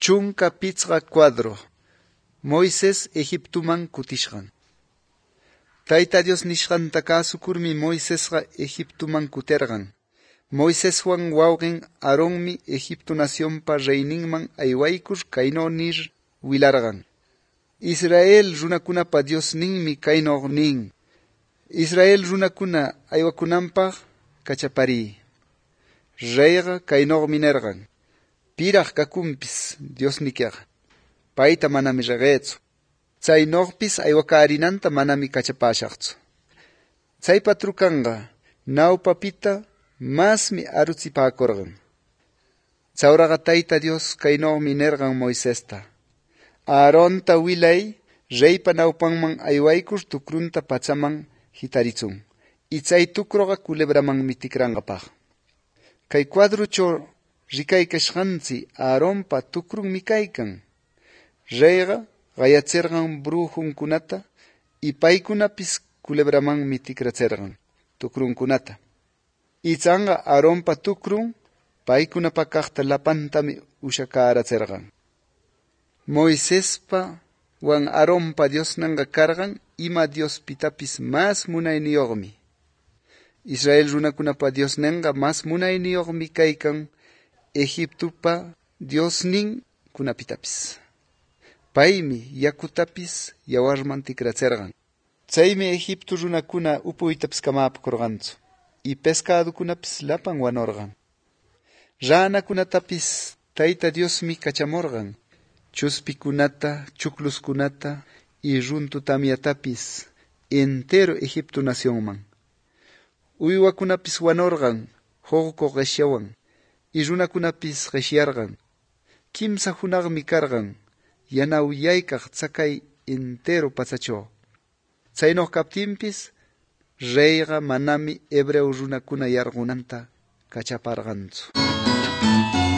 Chunka pitzqa cuadro. Moisés Egiptuman kutishqan. Tayta Dios nishqanta kasukurmi Moisésqa Egiptuman kuterqan. Moiséswan wawqin Aaronmi Egipto nacionpa reyninman aywaykur kayno nir wilarqan. Israel runakunapa Diosninmi kayno nin. Israel runakuna aywakunanpaq kachapari. Reyqa kaynoqmi nerqan. Piraq kakunpis Diosnikiqa. Payta manami reqeetsu. Chaynoqpis aywakaarinanta manami kachapashaqtsu. Chaypa trukanqa nawpapita masmi arutsipakurqan. Chawraqa Tayta Dios kaynoqmi nerqan Moisesta. Aaronta wilay reypa nawpanman aywaykur tukrunta pachaman hitaritsun. Y chay tukruqa kulebramanmi tikranqapaq. Kay cuadrucho rikaykashqanchi Aaronpa tukrunmi kaykan. Reyqa qayachirqan brujunkunata y paykunapis kulebramanmi tikrachirqan tukrunkunata. Y chanqa Aaronpa tukrun paykunapa kaqta lapantami ushakaarachirqan. Moisespa wan Aaronpa Diosnanga karqan ima Diospitapis mas munayniyuqmi. Israel runakunapa Diosnanga mas munayniyuqmi kaykan Egiptupa Diosnin kunapitapis. Paymi yakutapis yawarman tikrachirqan. Chaymi Egipto runakuna upuytapis kamapakurqantsu. Y pescadokunapis lapan wanorqan. Ranakunatapis Tayta Diosmi kachamurqan. Chuspikunata, chukluskunata y runtu tamyatapis entero Egipto nacionman. Uywakunapis wanorqan hoqko qeshyawan. Y runakunapis qeshyarqan. Kimsa hunaqmi karqan. Yanawiyaykaq tsakay entero pachacho. Chaynoq kaptinpis reyqa manami hebreo runakuna yarqunanta kachaparqantsu.